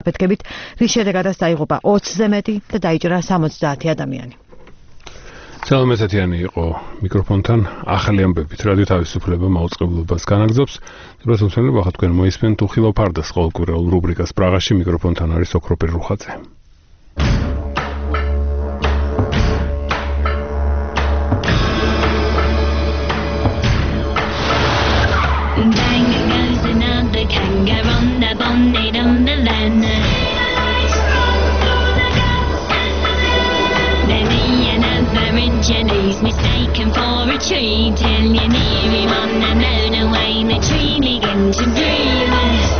Პეთქებით, რის შედეგადაც დაიღუპა 20-ზე მეტი და დაიჭრა 70 ადამიანი. Სალამესათიანი იყო მიკროფონთან ახალი ამბებით რადიო თავისუფლება მაუწყებლობას განაგრძობს. Დებასმსმენელო ახლა თქვენ მოისმენთ უხილავ ფარდას ყოველკვირეულ რუბრიკას პრაღაში მიკროფონთან არის ოქროპირ რუხაძე. Jenny's mistaken for a tree till you're near him on the blown away the tree begin to breathe.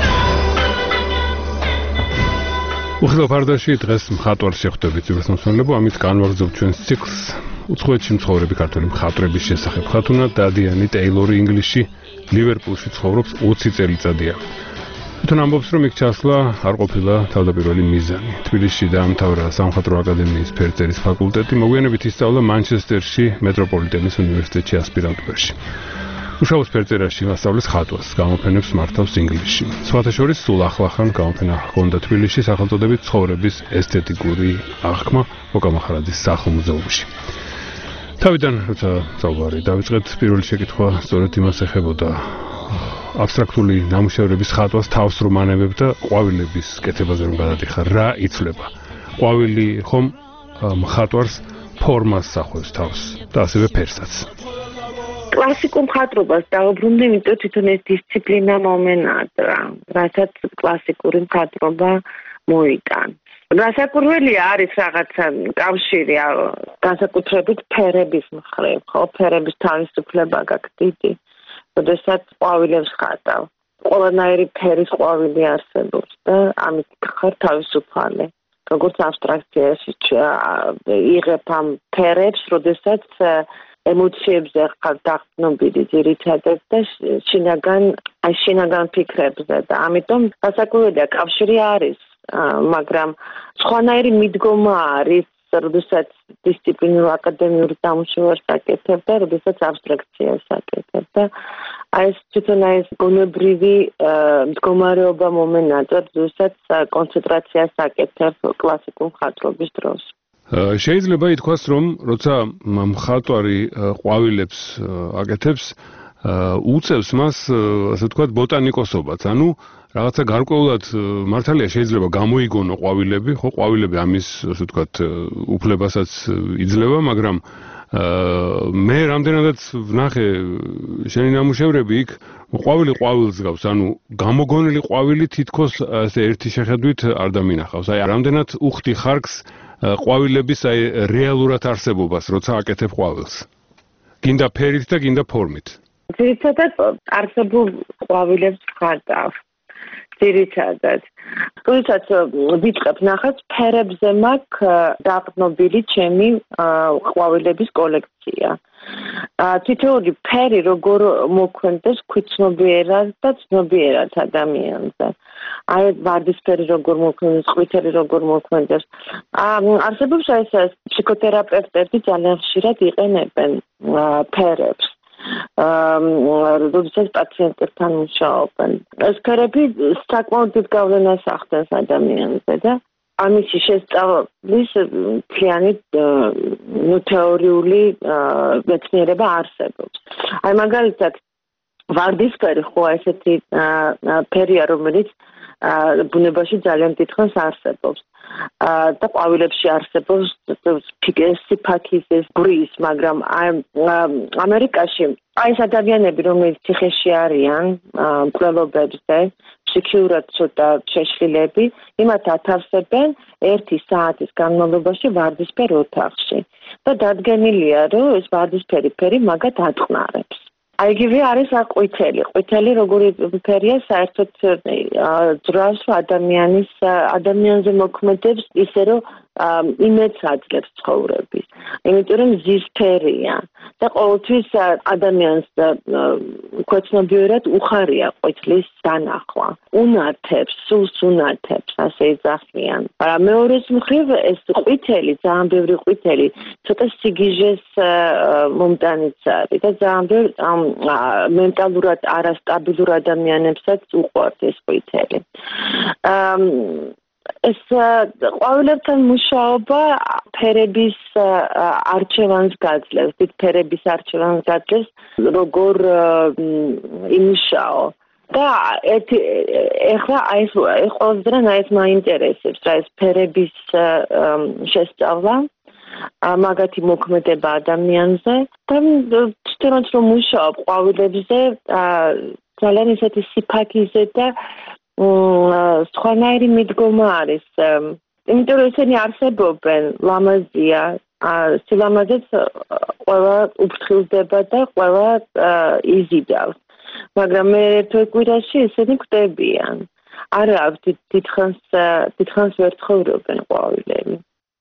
უხილავ ფარდაში დღეს მხატვარს შეხვდებით დებასმსმენელებო, ამით განვაგრძობთ ჩვენს ციკლს უცხოეთში მცხოვრები ქართველი მხატვრების შესახებ. ხათუნა დადიანი ტეილორი ინგლისში ლივერპულში ცხოვრობს 20 წელიწადია. თვითონ ამბობს, რომ იქ ჩასვლა არ ყოფილა თავდაპირველი მიზანი. თბილისში დაამთავრა სამხატვრო აკადემიის ფერწერის ფაკულტეტი, მოგვიანებით ისწავლა მანჩესტერში მეტროპოლიტენის უნივერსიტეტში ასპირანტურაში. მუშაობს ფერწერაში, ასწავლის ხატვას, გამოფენებს მართავს ინგლისში. სხვათა შორის სულ ახლახან გამოფენა ჰქონდა თბილისში სახელწოდებით ცხოვრების ესთეტიკური აღქმა მოკამახარაძის სახლ-მუზეუმში. თავიდან როცა საუბარი დავიწყეთ, პირველი შეკითხვა სწორედ იმას ეხებოდა. აბსტრაქტული ნამუშევრების ხატვას თავს რომ ანებებ და ყვავილების კეთებაზე რომ გადადიხარ, რა იცვლება? ყვავილი ხომ მხატვარს ფორმას სახოს თავს და ასევე ფერსაც. კლასიკურ მხატვრობას დაუბრუნდი, იმიტომ თვითონ ეს დისციპლინა მომენატრა, რასაც კლასიკური მხატვრობა მოიტანს. განსაკუთრებელია არის რაღაცა კავშირი განსაკუთრებით ფერების მხრივ, ხო, ფერების თავისუფლება გაქვს დიდი. როდესაც ყვავილებს ხატავ. ყველანაირი ფერის ყვავილი არსებობს და ამით ხარ თავისუფალი. როგორც აბსტრაქციაში იღებ ამ ფერებს, როდესაც ემოციებზე ხარ დახსნობილი ძირითადად და შინაგან ფიქრებზე და ამიტომ განსაკუთრებელია კავშირი არის, მაგრამ სხვანაირი მიდგომა არის, როდესაც დისციპლინურ აკადემიურ ნამუშევარს აკეთებ და როდესაც აბსტრაქციას აკეთებ და ეს თვითონ ეს გონებრივი მდგომარეობა მომენატრად, როდესაც კონცენტრაციას აკეთებ კლასიკურ მხატვრობის დროს. შეიძლება ითქვას, რომ როცა მხატვარი ყვავილებს აკეთებს, უწევს მას, ასე ვთქვათ, ბოტანიკოსობაც, ანუ რაღაცა გარკვეულად მართალია შეიძლება გამოიგონო ყვავილები, ხო, ყვავილები ამის, ასე ვთქვათ, უფლებასაც იძლევა, მაგრამ მე რამდენადაც ვნახე შენი ნამუშევრები იქ ყვავილი ყვავილს გავს, ანუ გამოგონილი ყვავილი თითქოს ასე ერთი შეხედვით არ დამინახავს. აი, რამდენად უხდი ხარკს ყვავილების აი რეალურად არსებობას, როცა აკეთებ ყვავილს. გინდა ფერით და გინდა ფორმით. ძირითადად არსებულ ყვავილებს ხატავ. ძირითადად. როდესაც ვიწყებ ნახატს, ფერებზე მაქვს დაყრდნობილი ჩემი ყვავილების კოლექცია. თითოეული ფერი როგორ მოქმედებს ქვითცნობიერად და ცნობიერად ადამიანზე. აი ვარდისფერი როგორ მოქმედებს, ყვითელი როგორ მოქმედებს. არსებობს ეს ფსიქოთერაპევტები ძალიან ხშირად იყენებენ ფერებს. როდესაც პაციენტებთან მუშაობენ. ეს ფერები საკმაოდ დიდ გავლენას ახდენს ადამიანზე და ამისი შესწავლის მთლიანი თეორიული მეცნიერება არსებობს. აი მაგალითად ვარდისფერი ხო ესეთი ფერია, რომელიც ბუნებაში ძალიან დიდხანს არსებობს. და ყვავილებში არსებობს სიფაქის ბრის, მაგრამ ამერიკაში ეს ადამიანები, რომლებიც ციხეში არიან, მკვლელობებზე, ფსიქიურად ცოტა შეშლილები, იმათ ათავსებენ 1 საათის განმავლობაში ვარდისფერ ოთახში და დადგენილია, რომ ეს ვარდისფერი ფერი მაგათ ატყნარებს. აიგივე არის ყვითელი. ყვითელი როგორი ფერია, საერთოდ ძრავს ადამიანზე მოქმედებს ისე, რომ იმედს აძლევს ცხოვრების. იმიტომ რომ ზისფერია და ყოველთვის ადამიანს ქვეცნობიერად უხარია ყვითლის დანახვა. უნათებს, სულს უნათებს, ასე იძახიან. მაგრამ მეორეს მხრივ ეს ყვითელი, ძალიან ბევრი ყვითელი, ცოტა სიგიჟეს მომტანიც არის და ძალიან ბევრი მენტალურად არასტაბილურ ადამიანებსაც უყვართ ეს ყვითელი. ეს ყვავილებთან მუშაობა ფერების არჩევანს გაძლევს, დიდ ფერების არჩევანს გაძლევს, როგორ იმუშაო. და ეხლა ეს ყველასთან ეს მაინტერესებს, რა ეს ფერების შესწავლა, მაგათი მოქმედება ადამიანზე და ვთქვათ რომ მუშაობ ყვავილებზე ძალიან ისეთი სიფაქიზე და სხვანაირი მიდგომა არის. იმიტომ რომ ესენი არსებობენ, ლამაზია, სილამაზეც ყველა უფრთხილდება და ყველა იზიდავს. მაგრამ მე ერთ კვირაში ესენი კვდებიან. არა აქვს დიდხანს ვერ ცხოვრობენ ყვავილები.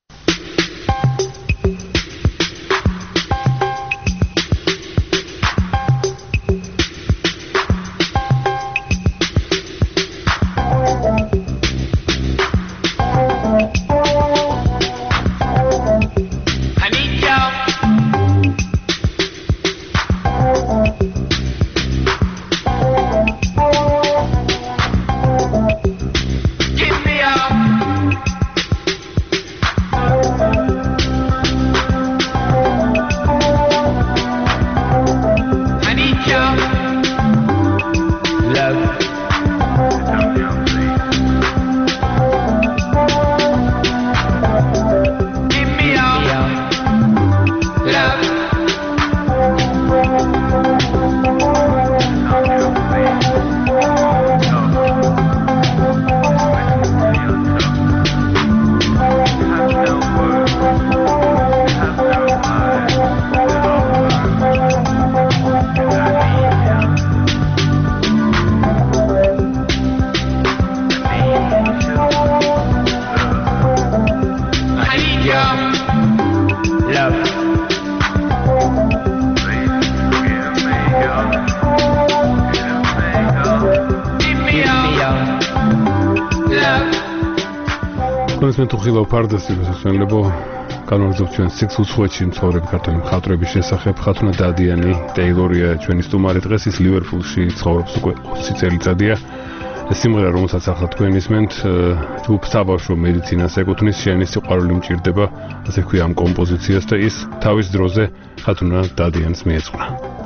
მეთუხილავ ფარდასი მოსასწრებლებო განმეორებთ ჩვენ სიქს უცხოეთში მცხოვრები ქართველი მხატვრების შესახებ ხათუნა დადიანი ტეილორია ჩვენი სტუმარი დღეს ის ლივერპულში ცხოვრობს უკვე 20 წელიწადია ეს სიმღერა რომელსაც ახლა თქვენ ისმენთ ჯგუფ საბავშვო მედიცინას ეკუთვნის შენი სიყვარული მჭირდება ასე ქვია ამ კომპოზიციას და ის თავის დროზე ხათუნა დადიანს მიეძღვნა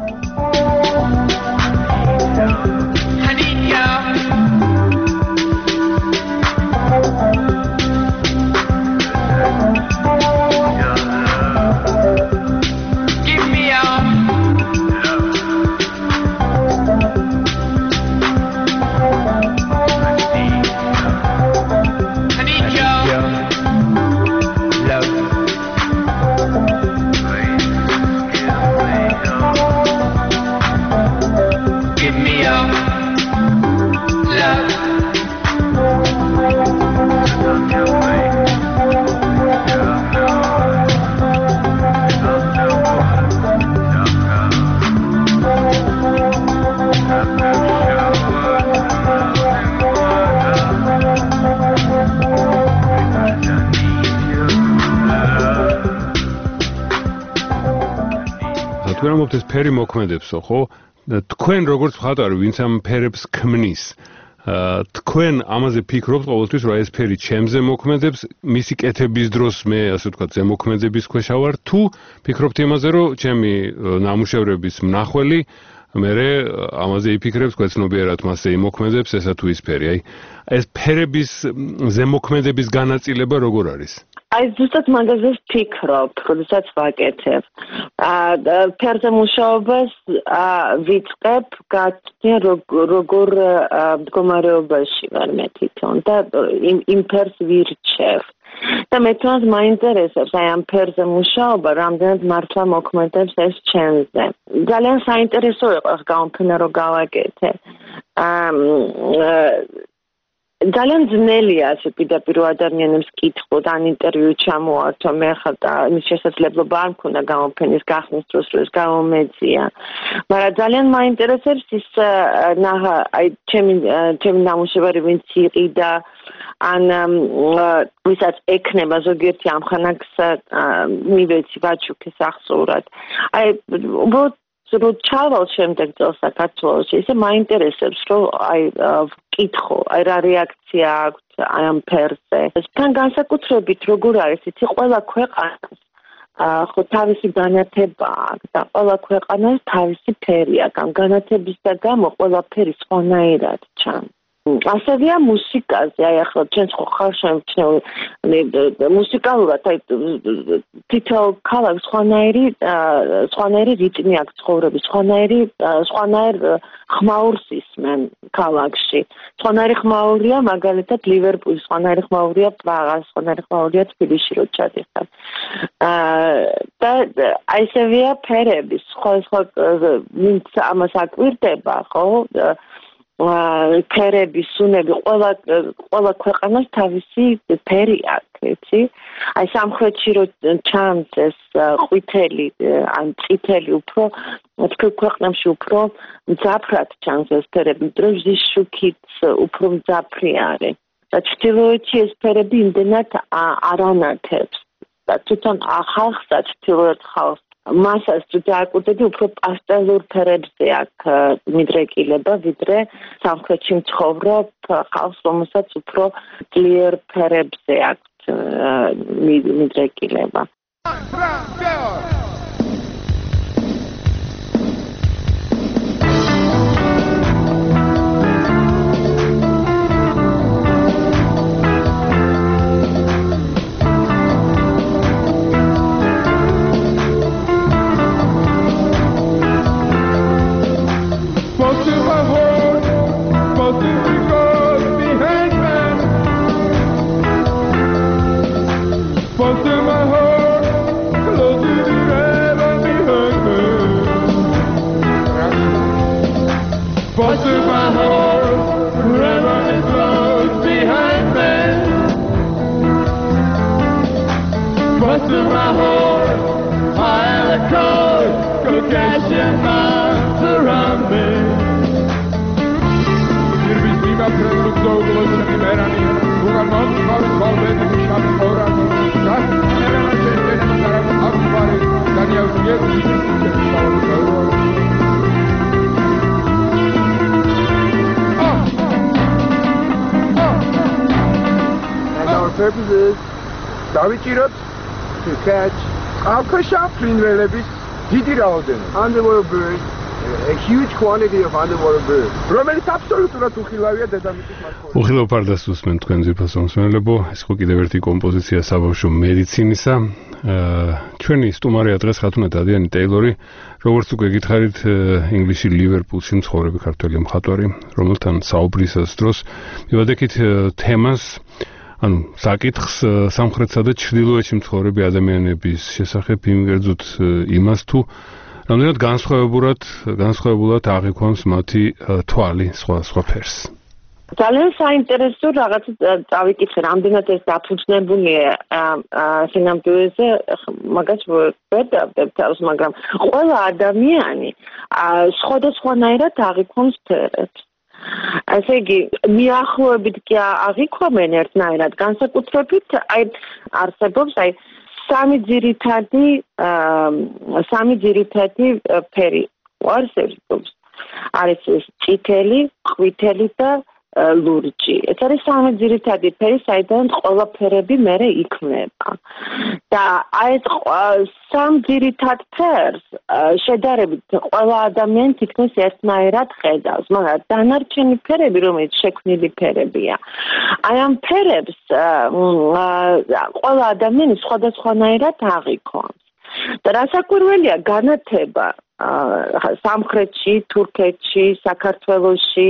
ეს ფერი მოქმედებსო, ხო? თქვენ როგორც მხატვარი, ვინც ამ ფერებს ქმნის, თქვენ ამაზე ფიქრობთ ყოველთვის, რომ ეს ფერი ჩემზე მოქმედებს, მისი კეთების დროს მე, ასე ვთქვათ, ზემოქმედების ქვეშ ვარ, თუ ფიქრობთ იმაზე, რომ ჩემი ნამუშევრების მნახველი მერე ამაზე იფიქრებს, ქვეცნობიერად მასზე იმოქმედებს, ესა თუ ის ფერი. აი, ეს ფერების ზემოქმედების განაწილება როგორ არის? აი ზუსტად მაგაზე ვფიქრობ, როდესაც ვაკეთებ. ფერზე მუშაობას ვიწყებ, გაცნე როგორ მდგომარეობაში ვარ მე თვითონ და იმ ფერს ვირჩევ. და მე თვითონ მაინტერესებს აი ამ ფერზე მუშაობა, რამდენად მართლა მოქმედებს ეს ჩემზე. ძალიან საინტერესო იყო გამოფენა რო გავაკეთე. ძალიან ძნელია ასე პირდაპირ ადამიანებს კითხოთ ან ინტერვიუ ჩამოართვა მე ხა იმის შესაძლებლობა არ მქონდა გამოფენის გახსნის დროს რომ ეს გამომეწია მაგრამ ძალიან მაინტერესებს ის აი ჩემი ნამუშევარი ვინც იყიდა ან ვისაც ეკნება ზოგიერთი ამხანაგს მივეცი ვაჩუქეს ახსოვრად აი უბრალოდ რო ჩავალ შემდეგ წელს საქართველოში, ისე მაინტერესებს, რომ აი ვკითხო, აი რა რეაქცია აქვს აი ამ ფერზე. თან განსაკუთრებით როგორ არის, იცი, ყველა ქვეყანას ხო თავისი განათება აქვს და ყველა ქვეყანას თავისი ფერი აქვს. ამ განათებისა გამო ყველაფერი სხვანაირად ჩანს. ასევეა მუსიკაზე, აი ახლა ჩვენც ხო ხარ შემჩნეული მუსიკალურად, აი თითოეულ ქალაქს სხვანაირი რიტმი აქვს ცხოვრების, სხვანაირ ხმაურს ისმენ ქალაქში. სხვანაირი ხმაურია მაგალითად ლივერპული, სხვანაირი ხმაურია პრაღა, სხვანაირი ხმაურია თბილისში რო ჩადიხარ. და აი ესევეა ფერები, სხვა ვინც ამას აკვირდება, ხო? ფერები, სუნები, ყველა ქვეყანას თავისი ფერი აქვს, იცი? აი სამხრეთში რო ჩანს ეს ყვითელი, ან წითელი უფრო თქო ქვეყნებში უფრო მძაფრად ჩანს ეს ფერები, დროშის შუქიც უფრო მძაფრი არის. და ჩრდილოეთში ეს ფერები იმდენად არანათებს. და თვითონ ახალს და ჩრდილოეთ ხალხს მასას თუ დააკვირდები, უფრო პასტელურ ფერებზე აქვს მიდრეკილება, ვიდრე სამხრეთში მცხოვრებ ხალხს, რომელსაც უფრო ძლიერ ფერებზე აქვს მიდრეკილება. Purpose is დავიჭიროთ to catch alkasha ფრინველების დიდი რაოდენობა. Underwater birds, a huge quantity of underwater birds. რომელიც აბსოლუტურად უხილავია დედამიწის მაცხოვრებელს. უხილავ ფარდას უსმენთ თქვენ ძირფას მომსმენელებო, ეს ხო კიდევ ერთი კომპოზიცია საბავშვო მედიცინისა. ჩვენი სტუმარია დღეს ხათუნა დადიანი ტეილორი, როგორც უკვე გითხარით, ინგლისში ლივერპულში მცხოვრები ქართველი მხატვარი, რომელთან საუბრისას დროს მივადექით თემას ანუ საკითხს სამხრეთსა და ჩრდილოეთში მცხოვრები ადამიანების შესახებ იმგერძოდ იმას თუ რამდენად განსხვავებულად აღიქვამს მათი თვალი სხვა ფერს. ძალიან საინტერესო რაღაც დავიკითხე, რამდენად ეს დაფუძნებულია სინამდვილეზე, მაგას ვერ დავდებ, მაგრამ ყველა ადამიანი სხვადასხვანაირად აღიქვამს ფერებს. ასე იგი, მიახლოებით კი აღიქვამენ ერთნაირად, განსაკუთრებით აი არსებობს აი სამი ძირითადი ფერი არსებობს. არის წითელი, ყვითელი და ლურჯი. ეს არის სამი ძირითადი ფერი, საიდანაც ყველა ფერები მერე იქმნება. და აი ეს სამ ძირითად ფერს შედარებით ყველა ადამიანი თითქმის ერთნაირად ხედავს, მაგრამ დანარჩენი ფერები, რომელიც შექმნილი ფერებია, აი ამ ფერებს ყველა ადამიანი სხვადასხვანაირად აღიქვამს. და რასაკვირველია განათება სამხრეთში, თურქეთში, საქართველოში,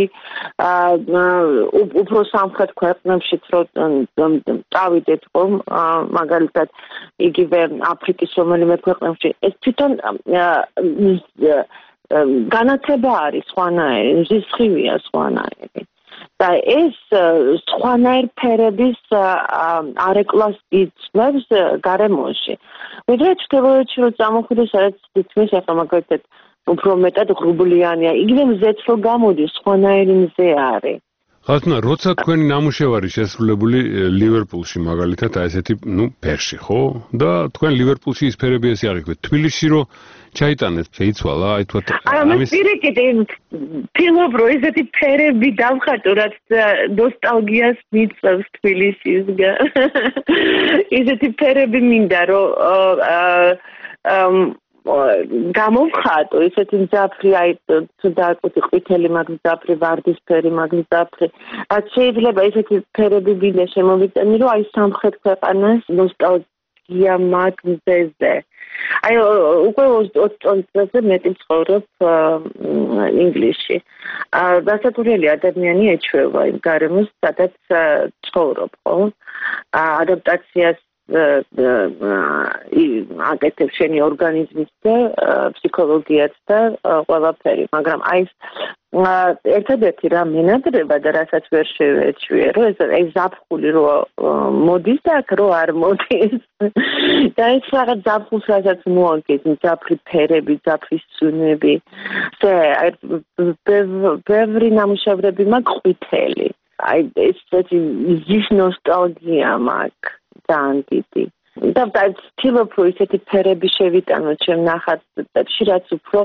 უფრო სამხრეთ ქვეყნებში წავიდეთ ხომ, მაგალითად იგივე აფრიკის რომელიმე ქვეყნებში, ეს თვითონ განათება არის სხვანაირი, რისხივია სხვანაირი. და ეს სხვანაირ ფერების არეკლას იწვევს გარემოში. ვიდრე ჩრდილოეთში რო წამოხვიდე, სადაც თითქმის ახლა მაგალითად უფრო მეტად ღრუბლიანია, იგივე მზეც რო გამოდის, სხვანაირი მზე არის. ხათუნა, როცა თქვენი ნამუშევარი შესრულებული ლივერპულში მაგალითად აი ესეთი, ფერში, ხო? და თქვენ ლივერპულში ის ფერები ესე არ იქნებთ. თბილისში რო ჩაიტანეთ, შეიცვალა, აი თქვა ამის პირიქით ფილმობ რო ესეთი ფერები დავხატო, რაც ნოსტალგიას მიწევს თბილისისგან. ესეთი ფერები მინდა რომ გამოვხატო ესეთი მძაფრი აი თუ დააკუთი ყვითელი მაგზაფრი ვარდისფერი მაგზაფრი რაც შეიძლება ესეთი ფერები მინდა შემოვიწენი რომ აი სამხრეთ ქვეყანას ნოსტალგია მაგზეზე აი უკვე 20 წელზე მეტი ცხოვრობ ინგლისში დასათურელი ადამიანი ეჩვევა იმ გარემოს სადაც ცხოვრობ ხო ადაპტაციას აკეთებს შენი ორგანიზმის და ფსიქოლოგიაც და ყველაფერი, მაგრამ აი ერთადერთი რა მენადრება და რასაც ვერ შევეჩვიე, რომ ეს ზაფხული რო მოდის და აქ რო არ მოდის. და ეს რაღაც ზაფხულს რასაც მოაგეთ, ზაფრი ფერები, ზაფრის სუნები. ბევრი ნამუშევრები მაქვს ყვითელი. აი ეს ის ნოსტალგია მაქვს. ძალიან დიდი. და ვცდილობ რომ ისეთი ფერები შევიტანო ჩემ ნახატებში, რაც უფრო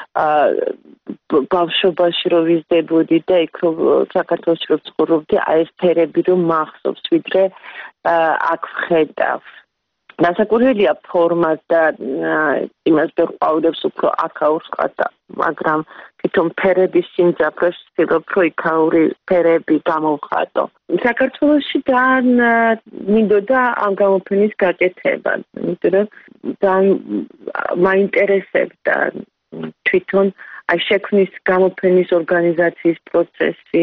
ბავშვობაში რო ვიზრდებოდი და იქ რო საქართველოში რო ცხოვრობდი, აი ეს ფერები რომ მახსოვს, ვიდრე აქ ვხედავ. დასაკურველია ფორმას და იმას ვეყავდებს უფრო აქაურს ყადა, მაგრამ თვითონ ფერების სიმძაფრეს ვცდილობ რომ იქაური ფერები გამოვხატო. საქართველოში ძალიან მინდოდა ამ გამოფენის გაკეთება, იმიტომ რომ ძალიან მაინტერესებდა თვითონ აი შექმნის გამოფენის ორგანიზაციის პროცესი.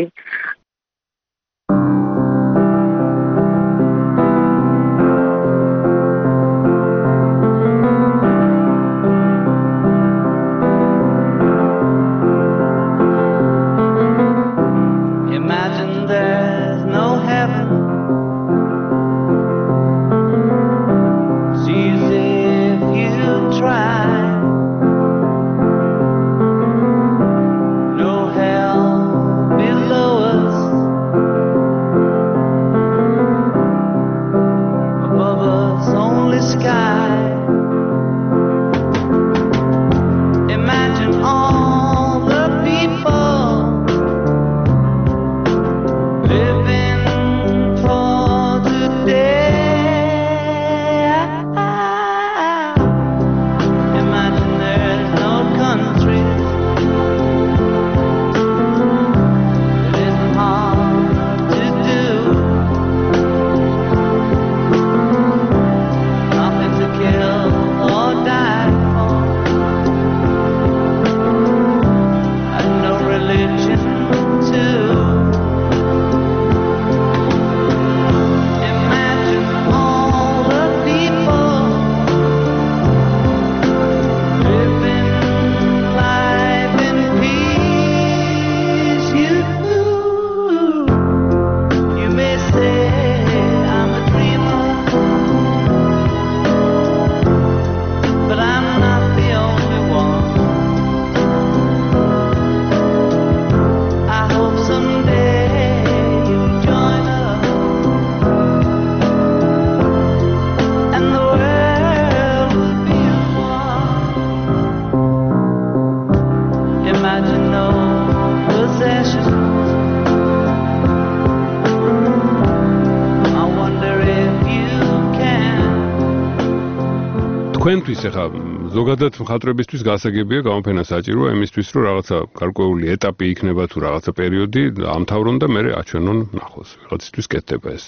თქვენთვის ახლა ზოგადად მხატვრებისთვის გასაგებია გამოფენა საჭიროა იმისთვის რომ რაღაცა გარკვეული ეტაპი იქნება თუ რაღაცა პერიოდი ამთავრონ და მერე აჩვენონ ნახოს ვიღაცისთვის კეთდება ეს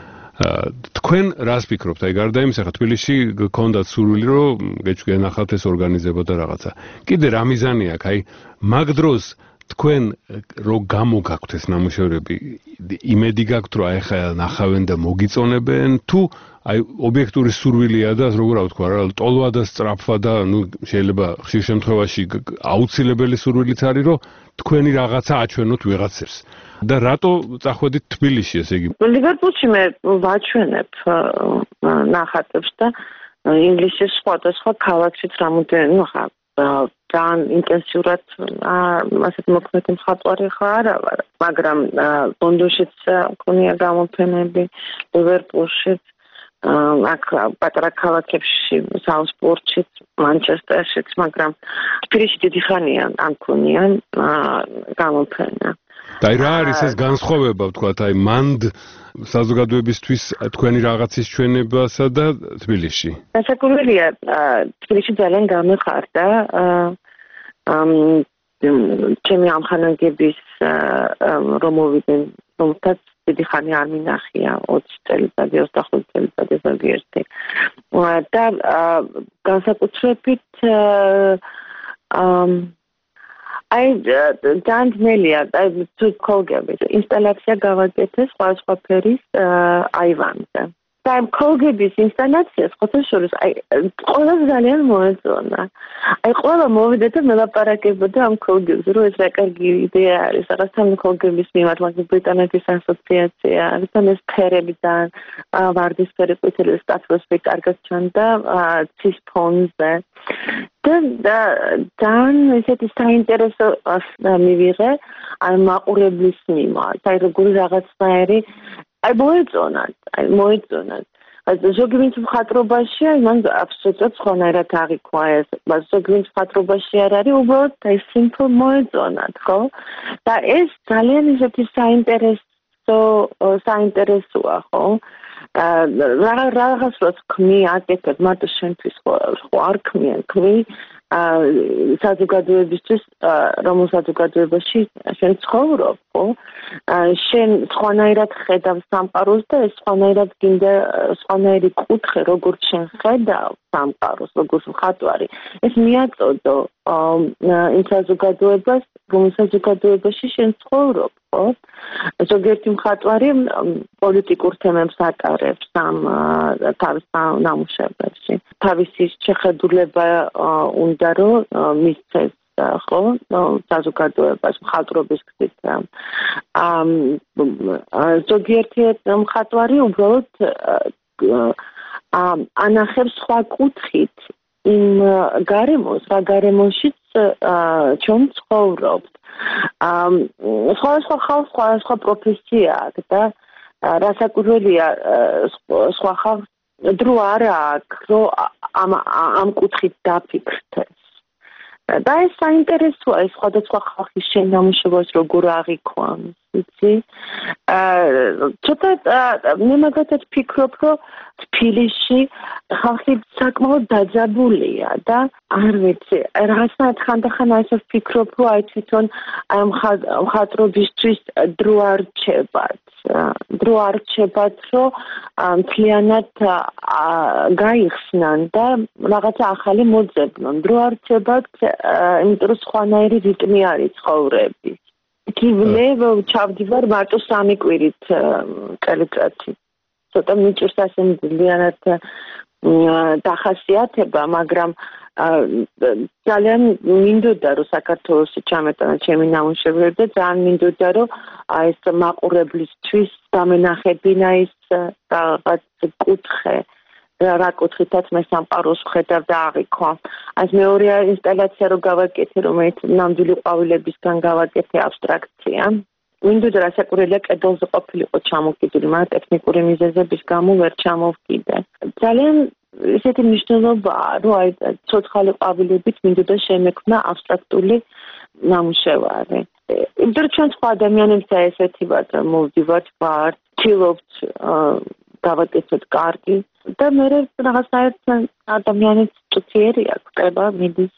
თქვენ რას ფიქრობთ აი გარდა იმისა ხა თბილისში გქონდათ სურვილი რომ გენახავთ ეს ორგანიზება და რაღაცა კიდე რა მიზანი აქვს აი მაგ დროს თქვენ რო გამოგაქვთ ეს ნამუშევრები იმედი გაქვთ რომ აი ხა ნახავენ და მოგიწონებენ თუ აი ობიექტური სურვილია და როგორ ვთქვა რა ტოლვა და სწრაფვა და შეიძლება ხშირ შემთხვევაში აუცილებელი სურვილიც არის რომ თქვენი რაღაცა აჩვენოთ ვიღაცებს და რატო წახვედით თბილისში ესე იგი ლივერპულში მე ვაჩვენებ ნახატებს და ინგლისის სხვადასხვა ქალაქშიც რამოდენიმე ძალიან ინტენსიურად ასეთ მოქმედი მხატვარი ხარ, მაგრამ ლონდონშიც მქონია გამოფენები, ლივერპულშიც, აქ პატარა ქალაქებში, საუსპორტშიც, მანჩესტერშიც, მაგრამ თბილისში დიდი ხანია ამ მქონია გამოფენა. და რა არის ეს განსხვავება, ვთქვათ, აი მანდ საზოგადოებისთვის თქვენი რაღაცის ჩვენებასა და თბილისში? დასაკვირველია, თბილისში ძალიან გამეხარდა ჩემი ამხანაგების რომ მოვიდნენ, რომელთაც დიდი ხანი არ მინახია 20 წელიწადი, 25 წელიწადი ზოგიერთი. და განსაკუთრებით აი ძალიან ძნელია, თუ ქოლგები. ინსტალაცია გავაკეთე სხვადასხვა ფერის აივანზე. და ქოლგების ინსტალაციას ხოთაშორის აი ყველა ძალიან მოეწონა. აი ყველა მოვიდა და მელაპარაკებოდა ამ ქოლგებს, რომ ეს რა კარგი იდეა არის, რაღაცა ქოლგების მიმართ, მაგრამ ბრიტანეთის ასოციაცია არის და ეს ფერები ძალიან ვარდისფერი, ყვითელი, სტატუსი კარგად ჩანდა ცის ფონზე. და ძალიან ესეთი საინტერესო მივიღე აი მაყურებლის მიმართ, აი როგორი რაღაცნაირი აი მოეწონათ. ზოგი ვინც მხატვრობაშია, მან აბსოლუტურად სხვანაირად აღიქვა ეს. ზოგი ვინც მხატვრობაში არ არის, უბრალოდ აი სიმპლ მოეწონათ, ხო? და ეს ძალიან ისეთი საინტერესოა, ხო? რაღაც როც ქმნი აკეთებ, მარტო შენთვის ხო არ ქმნი საზოგადოებისთვის, რომელ საზოგადოებაში შენ ცხოვრობ, ხო? შენ სხვანაირად ხედავ სამყაროს და ეს სხვანაირად გინდა სხვანაირი კუთხე, როგორც შენ ხედავ სამყაროს, როგორც მხატვარი. ეს მიაწოდო იმ საზოგადოებას, რომელ საზოგადოებაში შენ ცხოვრობ, ხო? ზოგიერთი მხატვარი პოლიტიკურ თემებს ატარებს თავის ნამუშევრებში. თავისი შეხედულება უნდა რომ მისცეს ხო საზოგადოებას მხატვრობის გზით. ზოგიერთი მხატვარი უბრალოდ ანახებს სხვა კუთხით იმ გარემოს, რა გარემოშიც ჩვენ ცხოვრობთ. სხვადასხვა ხალხს სხვადასხვა პროფესია აქვს და რასაკვირველია სხვა ხალხს დრო არ აქვს, რომ ამ კუთხით დაფიქრდეს. და ეს საინტერესოა, ეს სხვადასხვა ხალხის შენამუშევრებს როგორ აღიქვამს, იცი? ცოტა მე მაგათაც ფიქრობ, რომ თბილისში ხალხი საკმაოდ დაძაბულია და არ ვიცი, რაღაცნაირად ხანდახან ასე ვფიქრობ, რომ აი თვითონ მხატვრობისთვის დრო არ რჩებათ. დრო არ რჩებათ, რომ მთლიანად გაიხსნან და რაღაცა ახალი მოძებნონ. დრო არ რჩებათ, იმიტომ რომ სხვანაირი რიტმი არის ცხოვრების. მე ჩავდივარ მარტო 3 კვირით წელიწადში. ცოტა მიჭირს ასე მთლიანად დახასიათება, მაგრამ ძალიან მინდოდა რომ საქართველოში ჩამეტანა ჩემი ნამუშევრები და ძალიან მინდოდა რომ ეს მაყურებლისთვის დამენახებინა ის რაღაც კუთხე, რა კუთხითაც მე სამყაროს ვხედავ და აღიქვა. ეს მეორე ინსტალაცია რო გავაკეთე, რომელიც ნამდვილი ყვავილებისგან გავაკეთე აბსტრაქცია. მინდოდა რასაკვირველია კედელზე ყოფილიყო ჩამოკიდული, მაგრამ ტექნიკური მიზეზების გამო ვერ ჩამოვკიდე. ძალიან ესეთი მნიშვნელობაა, რომ აი ცოცხალი ყვავილებით მინდოდა შემექმნა აბსტრაქტული ნამუშევარი. იმიტომ რომ ჩვენ სხვა ადამიანებსა ესეთი ვართ, მოვდივართ ვართ, ვცდილობთ გავაკეთოთ კარგი და მე რაღაცნაირად ადამიანებს წუთიერი აქვს, ყება მიდის.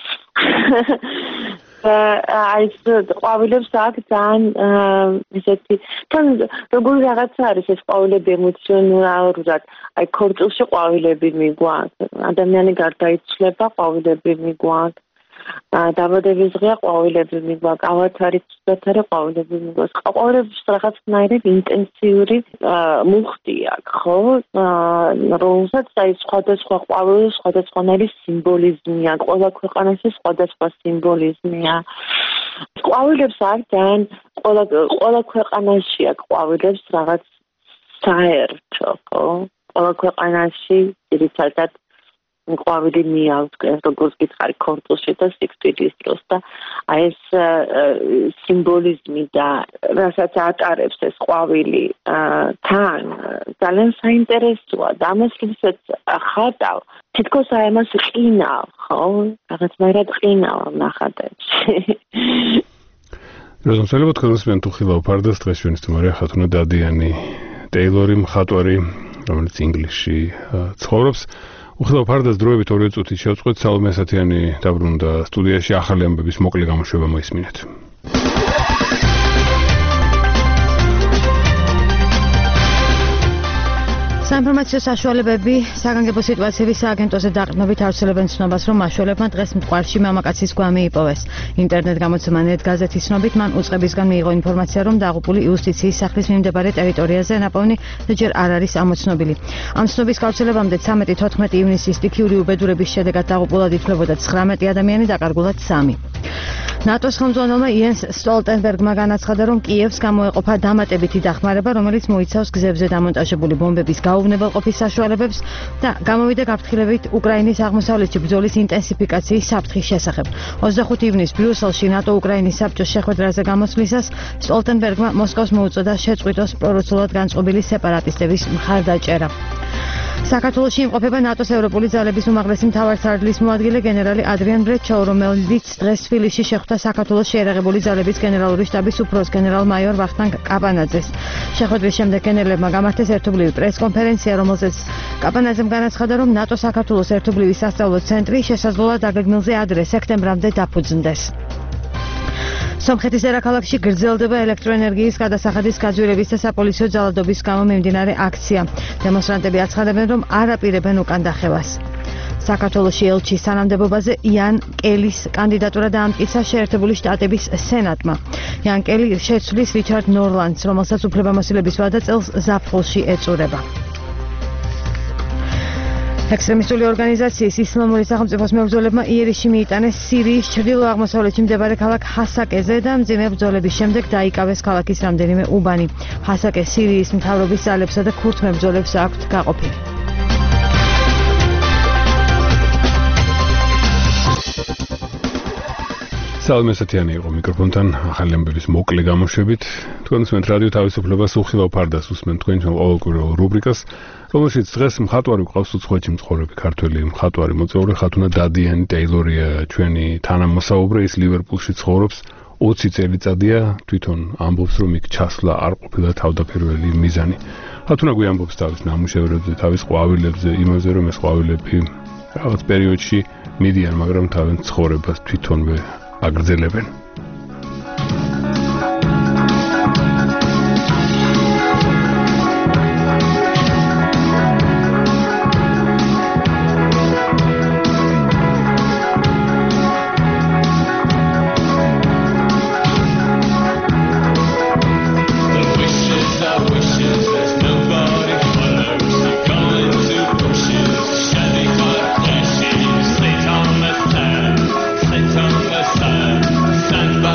აი ყვავილებს აქვს ძალიან ისეთი თან როგორი რაღაცა არის ეს ყვავილები ემოციონალურად აი ქორწილში ყვავილები მიგვაქვს ადამიანი გარდაიცვლება ყვავილები მიგვაქვს დაბადების დღეა ყვავილები მიგვაქვს ავათარი ცუდათარი ყვავილები მიგვაქვს ყვავილებს რაღაცნაირი ინტენსიური მუხტი აქვს ხო რომელსაც აი სხვადასხვა ყვავილის სხვადასხვანაირი სიმბოლიზმი აქვს ყველა ქვეყანაში სხვადასხვა სიმბოლიზმია ყვავილებს აქვს ძალიან ყველა ქვეყანაში აქვს ყვავილებს რაღაც საერთო ხო ყველა ქვეყანაში ძირითადად ყვავილი მიავდგეს როგორც გითხარი ქორწილში და სიკვდილის დროს და აი ეს სიმბოლიზმი და რასაც ატარებს ეს ყვავილი თან ძალიან საინტერესოა და ამას როდესაც ხატავ თითქოს აი ამას ყინავ ხო რაღაცნაირად ყინავ ნახატებში როზმსალება თქვენ თუ ხილავ ფარდას დღეს ჩვენი სტუმარია ხათუნა დადიანი ტეილორი მხატვარი რომელიც ინგლისში ცხოვრობს უხილავ ფარდას დროებით 2 წუთი შევწყვეთ სალომე ასათიანი დაბრუნდა სტუდიაში ახალი ამბების მოკლე გამოშვება მოისმინეთ საინფორმაციო საშუალებები საგანგებო სიტუაციების სააგენტოზე დაყრდნობით ავრცელებენ ცნობას, რომ მაშველებმა დღეს მტკვარში მამაკაცის გვამი იპოვეს. ინტერნეტ გამოცემა net გაზეთის ცნობით მან უწყებისგან მიიღო ინფორმაცია, რომ დაღუპული იუსტიციის სახლის მიმდებარე ტერიტორიაზე ნაპოვნი და ჯერ არ არის ამოცნობილი. ამ ცნობის გავრცელებამდე 13-14 ივნისის სტიქიური უბედურების შედეგად დაღუპულად ითვლებოდა 19 ადამიანი, დაკარგულად 3. ნატოს ხელმძღვანელმა იენს სტოლტენბერგმა განაცხადა, რომ კიევს გამოეყოფა დამატებითი დახმარება, რომელიც მოიცავს გზებზე დამონტაჟებული ბომბების გაუვნებელყოფის საშუალებებს და გამოვიდა გაფრთხილებით უკრაინის აღმოსავლეთში ბრძოლის ინტენსიფიკაციის საფრთხის შესახებ. 25 ივნისს ბრიუსელში ნატო-უკრაინის საბჭოს შეხვედრაზე გამოსვლისას სტოლტენბერგმა მოსკოვს მოუწოდა შეწყვიტოს პრორუსულად განწყობილი სეპარატისტების მხარდაჭერა. საქართველოში იმყოფება ნატოს ევროპული ძალების უმაღლესი მთავარსარდლის მოადგილე გენერალი ადრიან ბრეჩოუ, რომელიც დღეს თბილისში შეხვდა საქართველოს შეიარაღებული ძალების გენერალური შტაბის უფროს გენერალ-მაიორ ვახტანგ კაპანაძეს. შეხვედრის შემდეგ გენერლებმა გამართეს ერთობლივი პრესკონფერენცია, რომელზეც კაპანაძემ განაცხადა, რომ ნატო საქართველოს ერთობლივი სასწავლო ცენტრი შესაძლოა დაგეგმილზე ადრე სექტემბრამდე დაფუძნდეს. სომხეთის დედაქალაქში გრძელდება ელექტროენერგიის გადასახადის გაძვირების და საპოლიციო ძალადობის გამო მიმდინარე აქცია. დემონსტრანტები აცხადებენ, რომ არ აპირებენ უკან დახევას. საქართველოში ელჩის თანამდებობაზე იან კელის კანდიდატურა დაამტკიცა შეერთებული შტატების სენატმა. იან კელი შეცვლის რიჩარდ ნორლანდს, რომელსაც უფლებამოსილების ვადა წელს ზაფხულში ეწურება. ექსტრემისტული ორგანიზაციის ისლამური სახელმწიფოს მებრძოლებმა იერიშში მიიტანეს სირიის ჩრდილო-აღმოსავლეთში მდებარე ქალაქ ჰასაკეზე და მძიმე ბრძოლების შემდეგ დაიკავეს ქალაქის რამდენიმე უბანი. ჰასაკე სირიის მთავრობის ძალებსა და ქურთ მებრძოლებს აქვთ გაყოფილი. სალომე ასათიანი იყო მიკროფონთან ახალი ამბების მოკლე გამოშვებით. თქვენ უსმენთ რადიო თავისუფლებას უხილავ ფარდას უსმენთ თქვენ ყოველკვირეულ რუბრიკას, რომელშიც დღეს მხატვარი გვყავს უცხოეთში მცხოვრები ქართველი მხატვარი მოწვეული ხათუნა დადიანი ტეილორია ჩვენი თანამოსაუბრე, ის ლივერპულში ცხოვრობს 20 წელიწადია, თვითონ ამბობს, რომ იქ ჩასვლა არ ყოფილა თავდაპირველი მიზანი. ხათუნა გვიამბობს თავის ნამუშევრებზე, თავის ყვავილებზე, იმაზე, რომ ეს ყვავილები რაღაც პერიოდში მიდიან, მაგრამ თავენ ცხოვრებას თვითონვე აგრძელებენ. Stand by.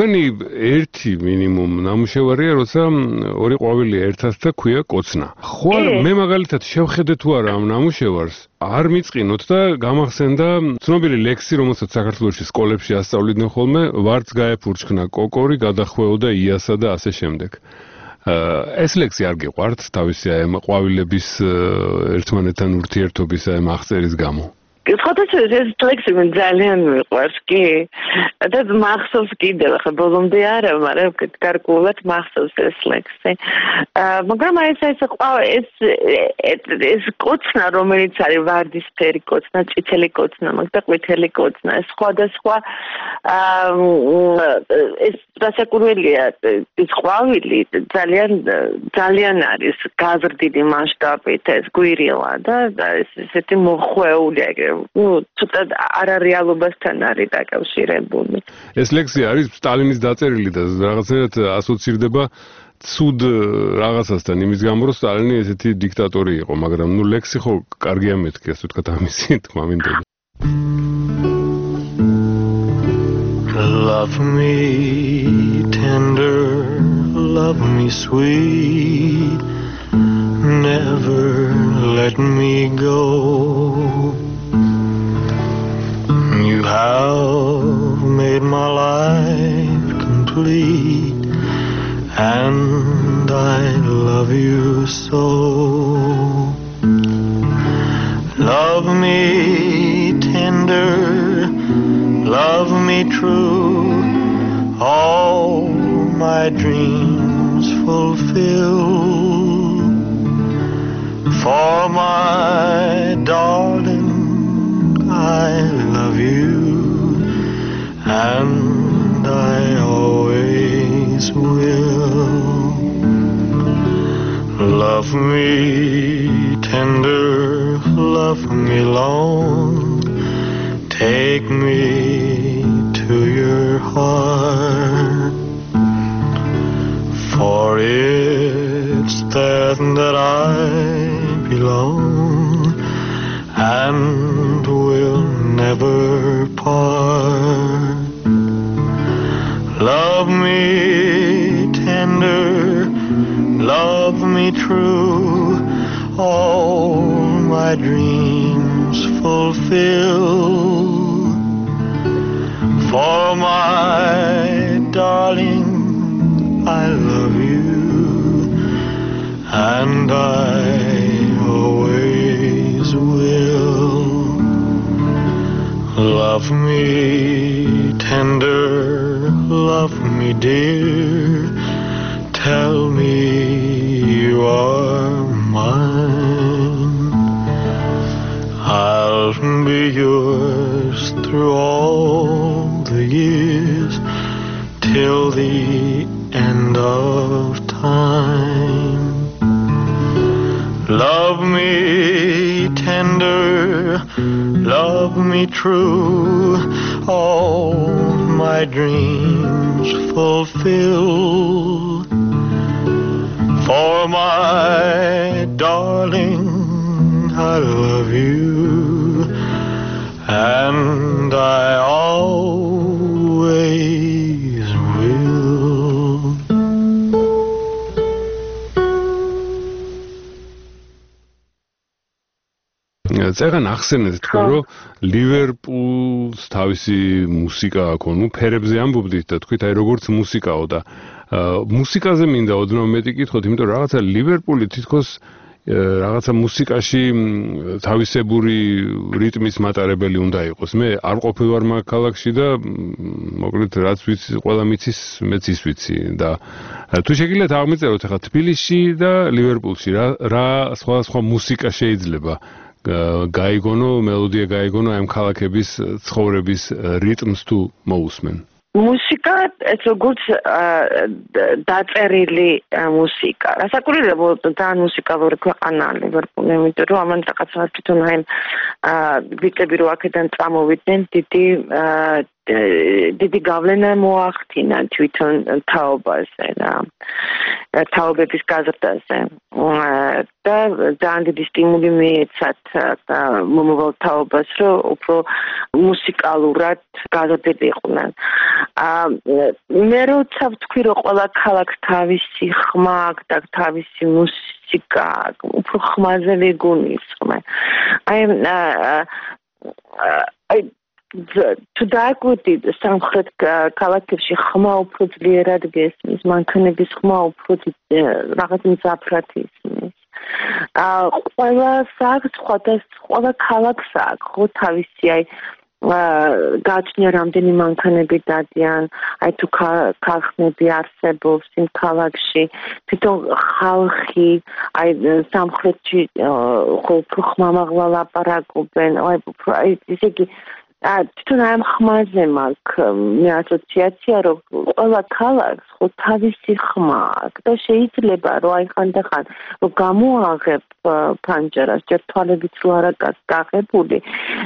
ჩვენი ერთი მინიმუმ ნამუშევარია, როცა ორი ყვავილი ერთად და ქვია კოცნა. ხო არა, მე მაგალითად შევხედე თუ არა ამ ნამუშევარს, არ მიწყინოთ და გამახსენდა ცნობილი ლექსი, რომელსაც საქართველოში სკოლებში ასწავლიდნენ ხოლმე, ვარც გაეფურჩქნა კოკორი, გადახვეოდა იასა და ასე შემდეგ. ეს ლექსი არ გიყვართ თავისი აი ამ ყვავილების ერთმანეთთან ურთიერთობის აი ამ აღწერის გამო? Სხვადასხვა ეს ლექსი მე ძალიან მიყვარს კი და მახსოვს კიდევ ხა ბოლომდე არა მაგრამ გარკვეულად მახსოვს ეს ლექსი მაგრამ ეს კოცნა რომელიც არის ვარდისფერი კოცნა წითელი კოცნა მაგ და ყვითელი კოცნა ეს სხვადასხვა ეს დასაკურველია ეს ყვავილი ძალიან არის გაზრდილი მასშტაბით ეს გვირილა და ესეთი მოხვეულია ცოტა არარეალობასთან არის დაკავშირებული. ეს ლექსი არის სტალინის დაწერილი და რაღაცნაირად ასოცირდება ცუდ რაღაცასთან იმის გამო რომ სტალინი ესეთი დიქტატორი იყო, მაგრამ ნუ ლექსი ხო კარგია მეთქი, ასე ვთქვათ, ამისი თქმა მინდოდა. Love me tender, love me sweet, never let me go. You have made my life complete, and I love you so. Love me tender, love me true, all my dreams fulfill. For my darling, I love you, and I always will. Love me tender, love me long, take me to your heart, for it's there that I belong, and will never part. Love me tender, love me true, all my dreams fulfill. For my darling, I love you, and I always will. Love me tender, love me dear, tell me you are mine. I'll be yours through all the years, till the end of time. Love me tender, love me true, all my dreams fulfill. For my darling, I love you, and I always will. წერან ახსენეთ თქვენ რომ ლივერპულს თავისი მუსიკა აქვს, ნუ ფერებზე ამბობდით და თქვით აი როგორც მუსიკაო და მუსიკაზე მინდა ოდნავ მეტი კითხოთ, იმიტომ რომ რაღაცა ლივერპული თითქოს რაღაცა მუსიკაში თავისებური რიტმის მატარებელი უნდა იყოს. მე არ ყოფილვარ მაგ ქალაქში და მოკლედ რაც ვიცი, ყველა მიცის, მეც ის ვიცი და თუ შეგიძლიათ აღმიწეროთ ახლა თბილისში და ლივერპულში რა სხვა მუსიკა შეიძლება გაიგონო, მელოდია გაიგონო ამ ქალაქების ცხოვრების რიტმს თუ მოусმენ. მუსიკა ეს როგორც დაწერილი მუსიკა. რასაკვირველია, ძალიან მუსიკალური ქვეყანაა ლივერპული, იმიტომ რომ ამან რაღაცა თვითონ აი ვიწები რო აქედან წამოვიდნენ დიდი გავლენა მოახდინა თვითონ თაობაზე რა თაობების გაზრდაზე და ძალიან დიდი სტიმული მიეცათ მომავალ თაობას რომ უფრო მუსიკალურად გაზრდებიყვნენ მე როცა ვთქვი რომ ყველა ქალაქს თავისი ხმა აქვს და თავისი მუსიკა უფრო ხმაზე ვიგულისხმე აი თუ დააკვირდით სამხრეთ ქალაქებში ხმა უფრო ძლიერად გესმის, მანქანების ხმა უფრო რაღაც მძაფრად ისმის. ყველა სხვა ქალაქს აქვს ხო თავისი აი გაჩნია რამდენი მანქანები დადიან, აი თუ ქარხნები არსებობს იმ ქალაქში, თვითონ ხალხი აი სამხრეთში უფრო ხმამაღლა ლაპარაკობენ, აი ისე იგი თვითონ ამ ხმაზე მაქვს მე ასოციაცია რომ ყველა ქალაქს ხო თავისი ხმა აქვს და შეიძლება რომ აი ხანდახან რომ გამოაღებ ფანჯარას ჯერ თვალებით რო არ გაღებული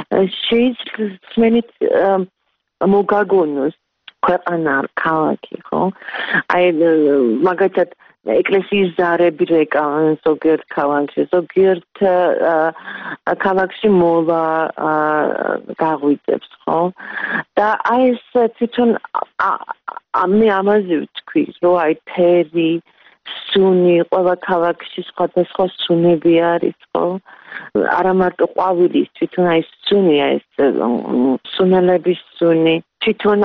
შეიძლება მოგაგონოს ქვეყანა ქალაქი ხო აი მაგათაც ეკლესიის ზარები რეკავენ ზოგიერთ ქალაქში, ზოგიერთ ქალაქში მოლა გაღვიძებს, ხო? და აი ეს თვითონ მე ამაზე ვთქვი, რომ აი თერი, სუნი, ყველა ქალაქში სხვადასხვა სუნები არის, ხო? არა მარტო ყვავილის, თვითონ აი სუნი, ეს სუნელების სუნი, თვითონ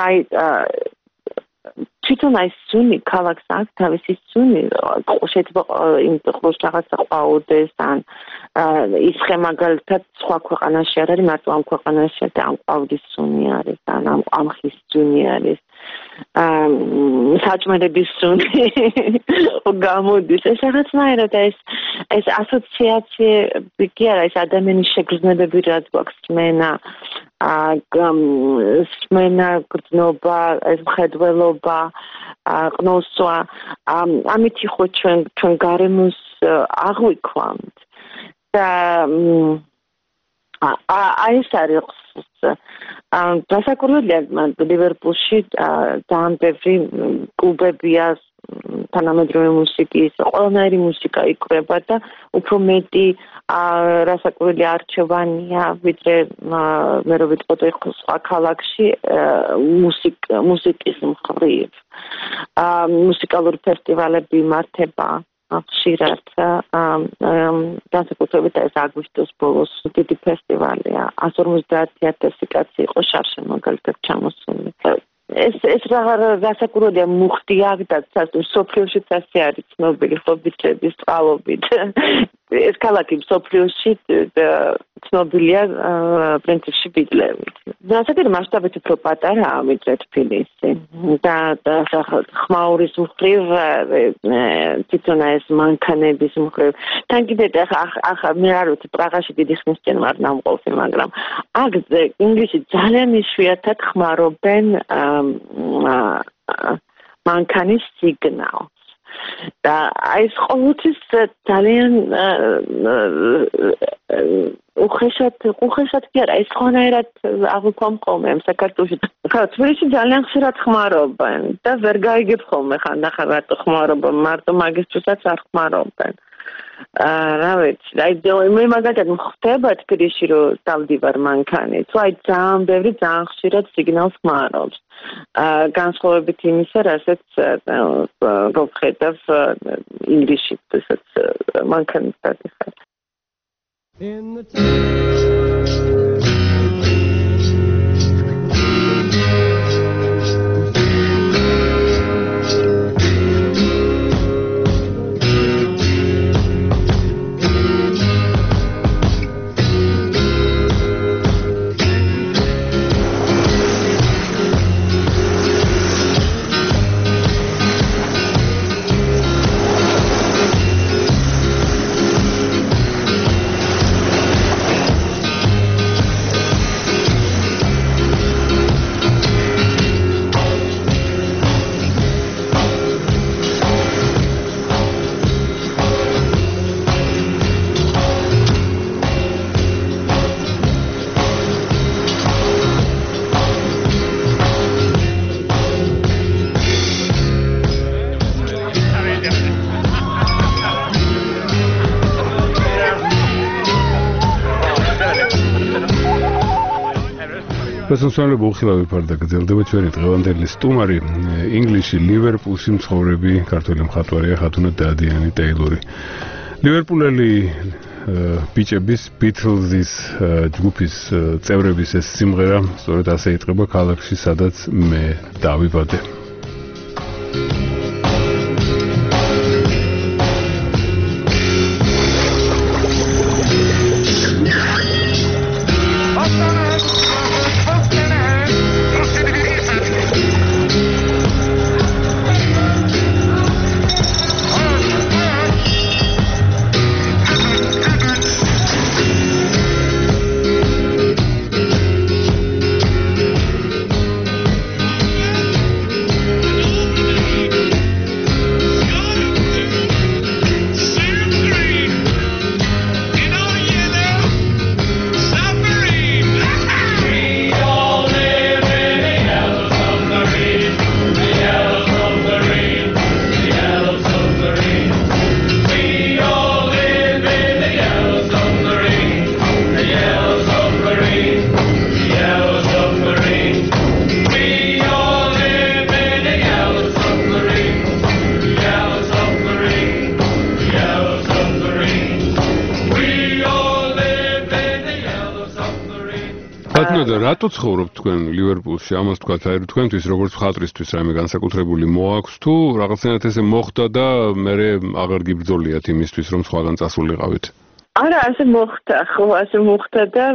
აი სუნი ქალაქს აქვს თავისი სუნი შეიძლება იმ დროს რაღაცა ყვაოდეს ან ისხე მაგალითად სხვა ქვეყანაში არ არის მარტო ამ ქვეყანაში და ამ ყვავილის სუნი არის ან ამ ხის სუნი არის საჭმელების სუნი გამოდის ეს რაღაცნაირად ეს ასოციაციები კი არა ეს ადამიანის შეგრძნებები რაც გვაქვს სმენა გრძნობა ეს მხედველობა ყნოსვა ამითი ხო ჩვენ გარემოს აღვიქვამთ და აი ეს არის დასაკურველია ლივერპულში ძალიან ბევრი კლუბებია თანამედროვე მუსიკის ყველანაირი მუსიკა იკვრება და უფრო მეტი რასაკურველი არჩევანია ვიდრე მე რო ვიტყოდე სხვა ქალაქში მუსიკის მხრივ მუსიკალური ფესტივალები იმართება ხშირად განსაკუთრებით ეს აგვისტოს ბოლოს დიდი ფესტივალია 150,000 კაცი იყო შარშან მაგალითად ჩამოსული ეს რასაკურველია მუხტი აქ და სოფლიოშიც ასე არის ცნობილი ხო ბიჭების წყალობით ეს ქალაქი სოფლიოში ცნობილია პრინციპში ბიტლებით რასაკურველი მასშტაბით უფრო პატარაა ვიდრე თბილისი და ხმაურის მხრივ თვითონ ეს მანქანების მხრივ თან კიდე ახლა მე არ ვიცი პრაღაში დიდი ხნის წინ ვარ ნამყოფი მაგრამ აქ ინგლისში ძალიან იშვიათად ხმარობენ მანქანის სიგნალს და ეს ყოველთვის ძალიან უხეშად კი არა ეს ხონერად აღვიქვამ ხოლმე საქართველოში ხა თბილისში ძალიან ხშირად ხმარობენ და ვერ გაიგებ ხოლმე ხანდახან რატო ხმარობენ მარტო მაგისტრსაც არ ხმარობენ რა ვიცი აი მე მაგალითად ხდება თბილისში რომ დავდივარ მანქანით თუ აი ძალიან ბევრი ძალიან ხშირად სიგნალს ხმარობს განსხვავებით იმისა რასაც რო ვხედავ ინგლისში თუსაც მანქანის დადიხარ In the შესაძლოა უხილავი ფარდა გრძელდება ჩვენი დღევანდელი სტუმარი ინგლისში ლივერპულში მცხოვრები ქართველი მხატვარია ხათუნა დადიანი ტეილორი. ლივერპულელი ბიჭების Beatles-ის ჯგუფის წევრების ეს სიმღერა სწორედ ასე იწყება ქალაქში, სადაც მე დავიბადე. რატო ცხოვრობთ თქვენ ლივერპულში? ამას თქვათ, აი თქვენთვის როგორც მხატვრისთვის რაიმე განსაკუთრებული მოაქვს თუ რაღაცნაირად ესე მოხდა და მე აღარ გიბრძოლიათ იმისთვის რომ სხვაგან წასულიყავით? არა, ასე მოხდა, ხო, ასე მოხდა და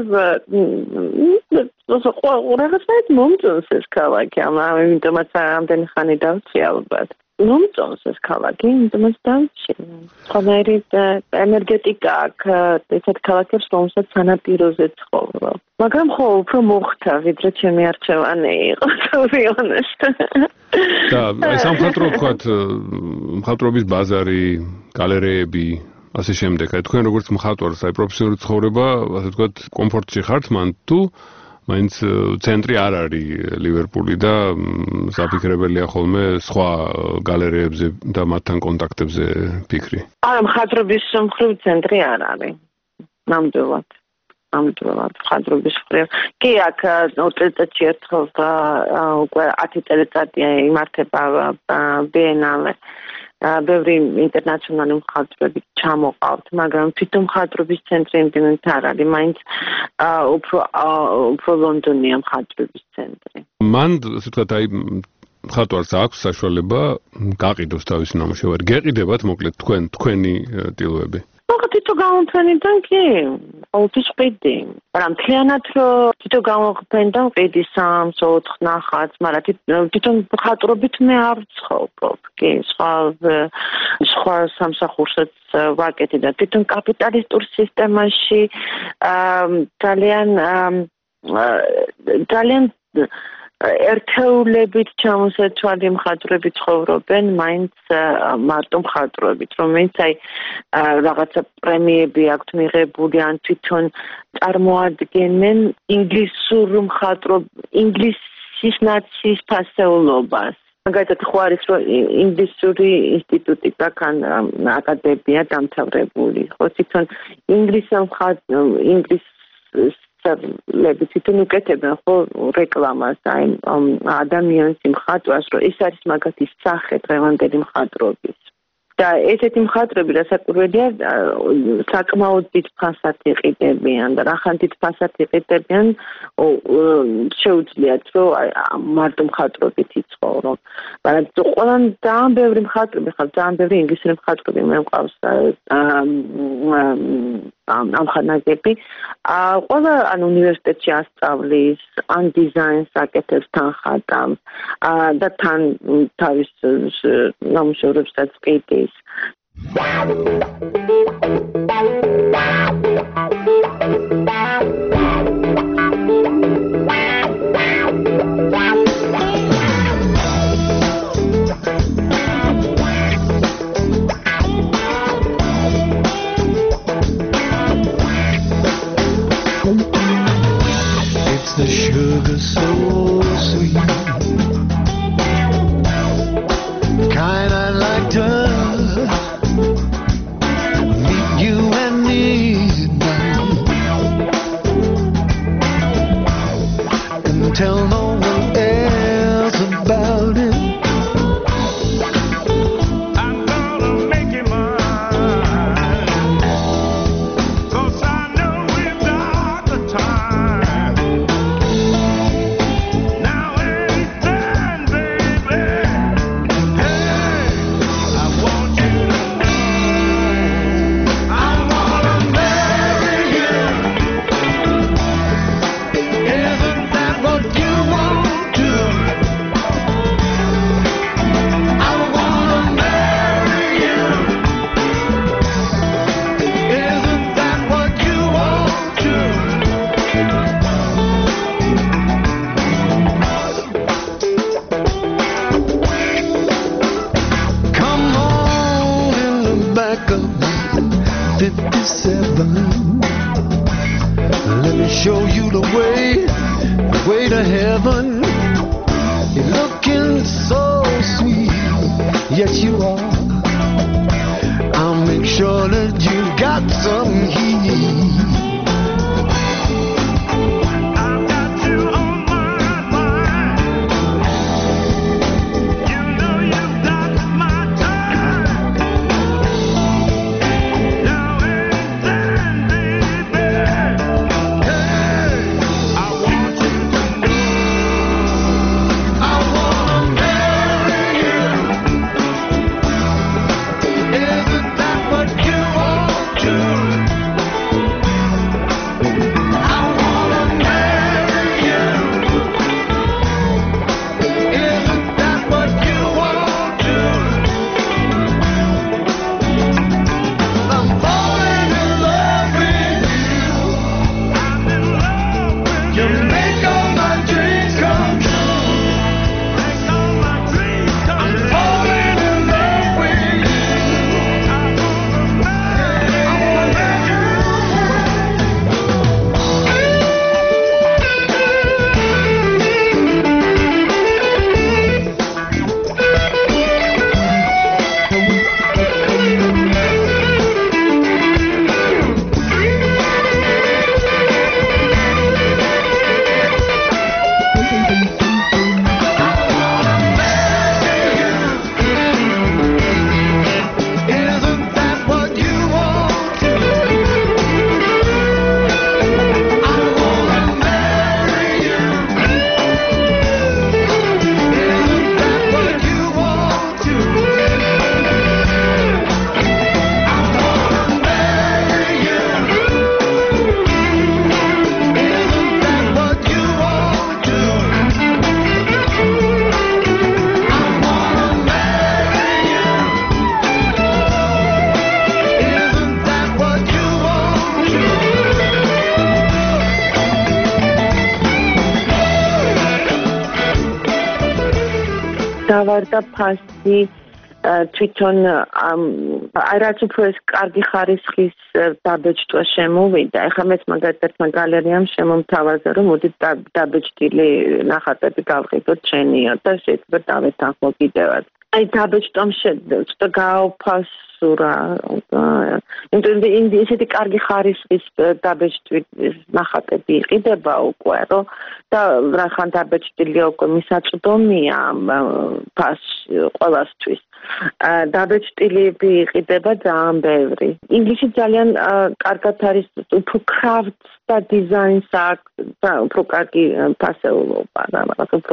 რაღაცნაირად მომწონს ეს ქალაქი, ამიტომაც ამდენი ხანი დავწი ალბათ. მომწონს ეს ქალაქი, იმიტომაც დავწი. ყველანაირი ენერგეტიკა აქვს ესეთ ქალაქებს, რომელსაც სანაპიროზე ცხოვრობ. მაგრამ ხო, უფრო მოხდა, ვიდრე ჩემი არჩევანი იყო, to be honest. და აი სამხატვრო ვთქვათ, მხატვრობის ბაზარი, გალერეები, ასე შემდეგ. აი თქვენ როგორც მხატვარს, აი პროფესიული ცხოვრება, ასე ვთქვათ, კომფორტში ხართ მან თუ მაინც ცენტრი არ არის ლივერპული და საფიქრებელია ხოლმე სხვა გალერეებზე და მათთან კონტაქტებზე ფიქრი. არა, მხატვრობის მხრივ ცენტრი არ არის. ნამდვილად. მხატვრობის მხრივ. კი, აქ წელიწადში ერთხელ უკვე 10 წელიწადია იმართება ბიენალე. ბევრი ინტერნაციონალური მხატვრები ჩამოყავთ, მაგრამ თვითონ მხატვრობის ცენტრი იმდენად არ არის, მაინც უფრო ლონდონია მხატვრობის ცენტრი. მან, ასე ვთქვათ, აი მხატვარს აქვს საშუალება გაყიდოს თავისი ნამუშევარი. გეყიდებათ მოკლედ თქვენი ტილოები? თითო გამოფენიდან კი, ყოველთვის ყიდი. მაგრამ მთლიანად რომ თითო გამოფენიდან ყიდი 3-4 ნახატს, მაგრამ თვითონ მხატვრობით მე არ ვცხოვრობ. კი, სხვა სამსახურსაც ვაკეთე და თვითონ კაპიტალისტურ სისტემაში ძალიან ერთეულებით ჩამოსაცვალე მხატვრები ცხოვრობენ, მაინც მარტო მხატვრობით, რომელიც აი რაღაცა პრემიები აქვთ მიღებული, ან თვითონ წარმოადგენენ ინგლისის ნაციის ფასეულობას. მაგალითად, ხო არის რომ ინგლისური ინსტიტუტი აქ აკადემია დამთავრებული, ხო თვითონ ინგლისის თვითონ უკეთებენ ხო რეკლამას აი ადამიანის მხატვარს, რომ ეს არის მაგათი სახე დღევანდელი მხატვრობის. და ესეთი მხატვრები რასაკვირველია საკმაოდ დიდ ფასად იყიდებიან და რახან დიდ ფასად იყიდებიან შეუძლიათ რომ მარტო მხატვრობით იცხოვრო. მაგრამ ყველან ძალიან ბევრი მხატვრები ხარ, ძალიან ბევრი ინგლისური მხატვრები მე მყავს ამხანაგები. ყველა ან უნივერსიტეტში ასწავლის, ან დიზაინს აკეთებს, თან ხატავს და თან თავის ნამუშევრებსაც ყიდის. It's the sugar so sweet, kind I'd like to meet you at midnight and tell no one else about it. I'm gonna make it mine, 'cause I know we've got the time. Now ain't then, baby. Hey, I want you to know I wanna marry you. Isn't that what you want to? I wanna marry you. Isn't that what you want to? Come on in the back of 57. Let me show you the way to heaven. You're looking so sweet, yes you are. I'll make sure that you got some heat. I've got you on my mind. You know you've got my time. Now ain't then, baby. Hey, I want you to know I wanna marry you. Isn't that what you want to? I wanna marry you. Isn't that what you want to? I'm falling in love with you. I'm in love with you. You make all my dreams come true. Make all my dreams come true. I'm falling in love with you. I wanna marry you. Isn't that what you want to? I wanna marry you. Isn't that what you want to? I wanna marry you. Isn't that what you want to? I wanna marry you. Isn't that what you want to? დავარდა ფასი თვითონ რაც უფრო ეს კარგი ხარისხის დაბეჭდვა შემოვიდა. ეხლა მეც მაგალითად ერთმა გალერიამ შემომთავაზა, რომ მოდით დაბეჭდილი ნახატები გავყიდოთ შენიო და შეიძლება დავეთანხმო კიდევაც. აი დაბეჭდვამ ცოტა გააუფასურა. იმიტომ ისეთი კარგი ხარისხის დაბეჭდვის ნახატები იყიდება უკვე, რომ და რახან დაბეჭდილია უკვე მისაწვდომია ყველასთვის. დაბეჭდილები იყიდება ძალიან ბევრი. ინგლისში ძალიან კარგად არის უფრო crafts და designs აქვს, უფრო კარგი ფასეულობა, რაღაც უფრო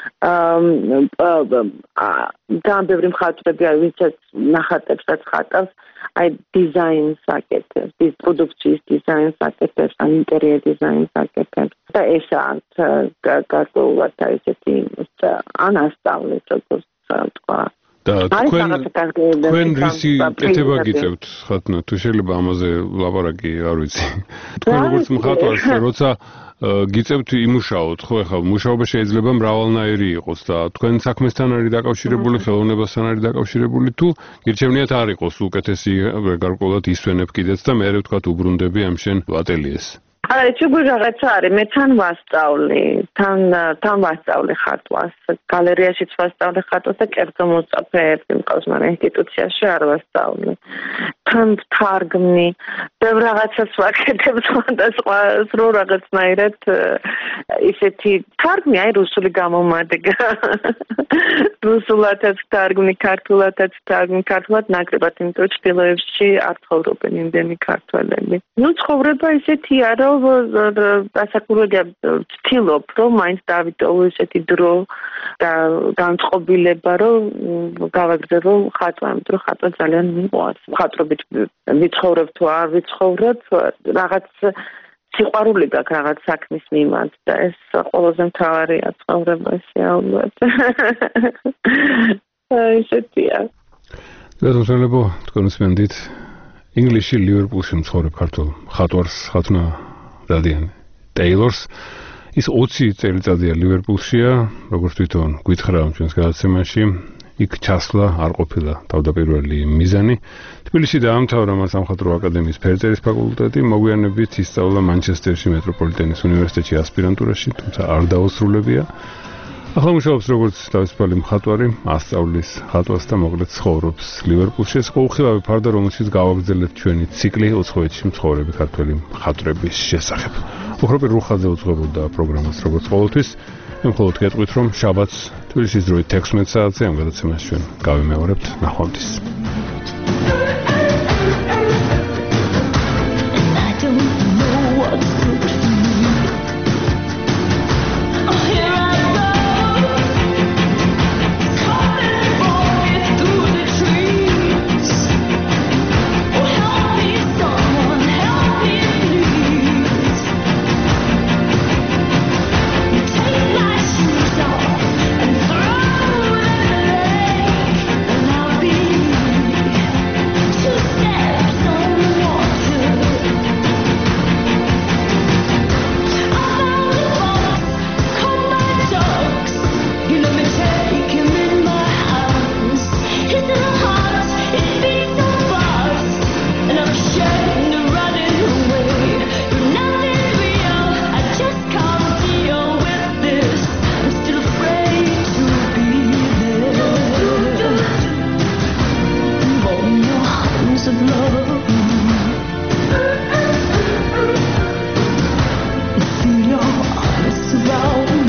ძალიან ბევრი მხატვრები არის, ვინც ნახატებსაც ხატავს, აი designs აკეთებს, ის პროდუქციის designs აკეთებს, ან ინტერიერ designs აკეთებს. და ეს არის გარკვეულად ესეთი ან ასწავლეთ, როგორც თქვა. და თქვენ რისი კეთება გიწევთ ხათნა, თუ შეიძლება ამაზე ლაპარაკი არ ვიცი. თქვენ როგორც მხატვარს როცა გიწევთ იმუშაოთ, ხო ეხლა მუშაობა შეიძლება მრავალნაირი იყოს და თქვენ საქმესთან არის დაკავშირებული, ხელოვნებასთან არის დაკავშირებული, თუ გირჩევნიათ არ იყოს უკეთესი გარკვეულად ისვენებ კიდეც და მე ვთქვათ უბრუნდები ამ შენ ატელიეს. არა, ჩუბი რაღაცა არის, მე თან ვასწავლი ხატვას, გალერეაშიც ვასწავლი ხატვას და კერძო მოწაფე ერთი მყავს, მაგრამ ინსტიტუციაში არ ვასწავლი. თან ვთარგმნი, ბევრ რაღაცას ვაკეთებ სხვადასხვა რო რაღაცნაირად ისეთი თარგმნი, აი რუსული გამომადგა. რუსულადაც თარგმნი, ქართულადაც თარგმნი, ქართულად ნაკლებად, იმიტომ რომ ჩრდილოეთში არ ცხოვრობენ იმდენი ქართველები. ნუ ცხოვრება ისეთია, რომ დასაკურველია ვცდილობ, რომ მაინც დავიტოვო ესეთი დრო და განწყობილება, რომ გავაგრძელო ხატვა, იმიტომ რომ ხატვა ძალიან მიყვარს. ხატრობით ვიცხოვრებ თუ არ ვიცხოვრებ, რაღაც სიყვარული გაქვს რაღაც საქმის მიმართ და ეს ყველაზე მთავარია ცხოვრებაში ალბათ. ესეთია. გასულელებო, თქვენ უსმენთ ინგლისში ლივერპულში მცხოვრებ ქართულ ხატვარს ხათუნა დადიანი ტეილორს. ის 20 წელიწადია ლივერპულშია, როგორც თვითონ გითხრა ჩვენს გადაცემაში. იქ ჩასვლა არ ყოფილა თავდაპირველი მიზანი. თბილისში დაამთავრა მას სამხატვრო აკადემიის ფერწერის ფაკულტეტი, მოგვიანებით ისწავლა მანჩესტერში მეტროპოლიტენის უნივერსიტეტში ასპირანტურაში, თუმცა არ დაუსრულებია. ახლა მუშაობს როგორც თავისუფალი მხატვარი, ასწავლის ხატვას და მოკლედ ცხოვრობს ლივერპულში. ეს ყოველხილავი ფარდა, რომელშიც გავაგრძელებთ ჩვენი ციკლი 20-ში მცხოვრები ქართველი მხატვრების შესახებ. უხროპი რუხაძე უძღვებოდა პროგრამას როგორც ყოველთვის. მე მხოლოდ გეტყვით, რომ შაბათს თბილისის დროით 16 საათზე ამ გადაცემას ჩვენ გავიმეორებთ. ნახვამდის. Feel your arms around